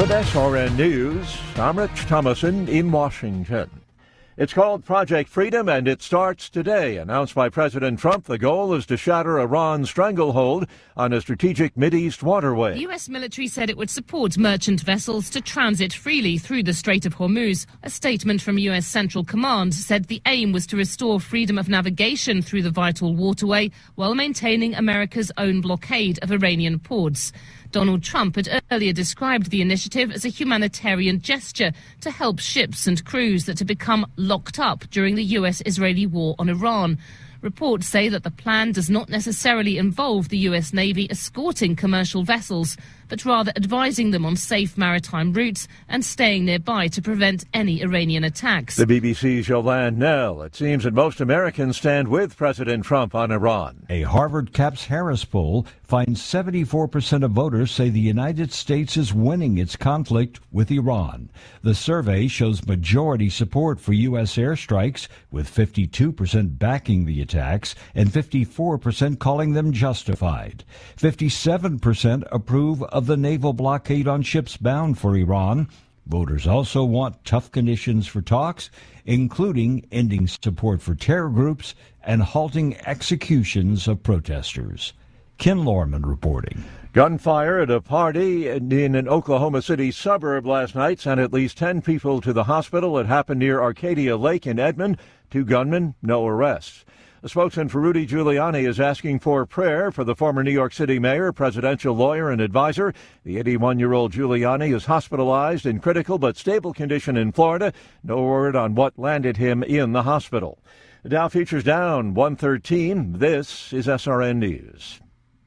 With SRN News, I'm Rich Thomason in Washington. It's called Project Freedom, and it starts today. Announced by President Trump, the goal is to shatter Iran's stranglehold on a strategic Mideast waterway. The U.S. military said it would support merchant vessels to transit freely through the Strait of Hormuz. A statement from U.S. Central Command said the aim was to restore freedom of navigation through the vital waterway while maintaining America's own blockade of Iranian ports. Donald Trump had earlier described the initiative as a humanitarian gesture to help ships and crews that had become locked up during the U.S.-Israeli war on Iran. Reports say that the plan does not necessarily involve the U.S. Navy escorting commercial vessels, but rather advising them on safe maritime routes and staying nearby to prevent any Iranian attacks. The BBC's Yolande Knell. It seems that most Americans stand with President Trump on Iran. A Harvard Caps Harris poll finds 74% of voters say the United States is winning its conflict with Iran. The survey shows majority support for U.S. airstrikes, with 52% backing the attacks and 54% calling them justified. 57% approve of the naval blockade on ships bound for Iran. Voters also want tough conditions for talks, including ending support for terror groups and halting executions of protesters. Ken Lorman reporting. Gunfire at a party in an Oklahoma City suburb last night sent at least 10 people to the hospital. It happened near Arcadia Lake in Edmond. 2 gunmen, no arrests. A spokesman for Rudy Giuliani is asking for prayer for the former New York City mayor, presidential lawyer, and advisor. The 81-year-old Giuliani is hospitalized in critical but stable condition in Florida. No word on what landed him in the hospital. The Dow futures down 113. This is SRN News.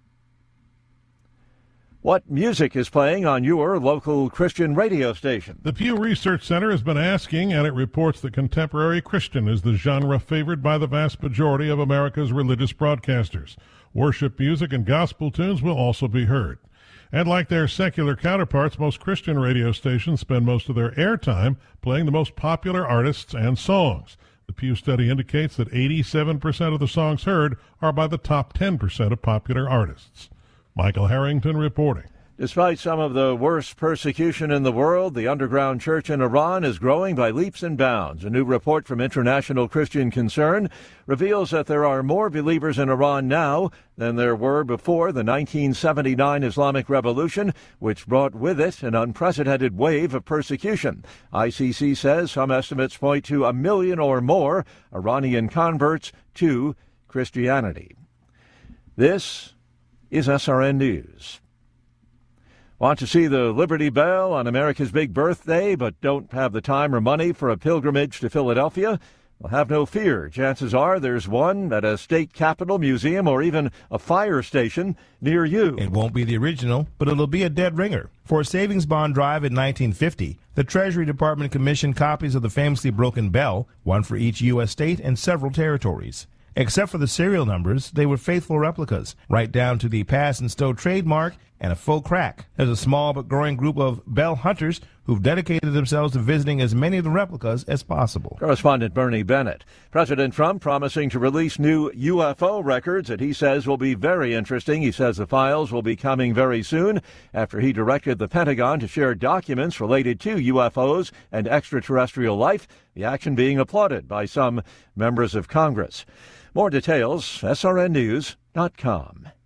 What music is playing on your local Christian radio station? The Pew Research Center has been asking, and it reports that contemporary Christian is the genre favored by the vast majority of America's religious broadcasters. Worship music and gospel tunes will also be heard. And like their secular counterparts, most Christian radio stations spend most of their airtime playing the most popular artists and songs. The Pew study indicates that 87% of the songs heard are by the top 10% of popular artists. Michael Harrington reporting. Despite some of the worst persecution in the world, the underground church in Iran is growing by leaps and bounds. A new report from International Christian Concern reveals that there are more believers in Iran now than there were before the 1979 Islamic Revolution, which brought with it an unprecedented wave of persecution. ICC says some estimates point to 1 million or more Iranian converts to Christianity. This is SRN News. Want to see the Liberty Bell on America's big birthday, but don't have the time or money for a pilgrimage to Philadelphia? Well, have no fear. Chances are there's one at a state capitol, museum, or even a fire station near you. It won't be the original, but it'll be a dead ringer. For a savings bond drive in 1950, the Treasury Department commissioned copies of the famously broken bell, one for each U.S. state and several territories. Except for the serial numbers, they were faithful replicas, right down to the Pass and Stow trademark and a faux crack. There's a small but growing group of bell hunters who've dedicated themselves to visiting as many of the replicas as possible. Correspondent Bernie Bennett. President Trump promising to release new UFO records that he says will be very interesting. He says the files will be coming very soon after he directed the Pentagon to share documents related to UFOs and extraterrestrial life, the action being applauded by some members of Congress. More details, srnnews.com.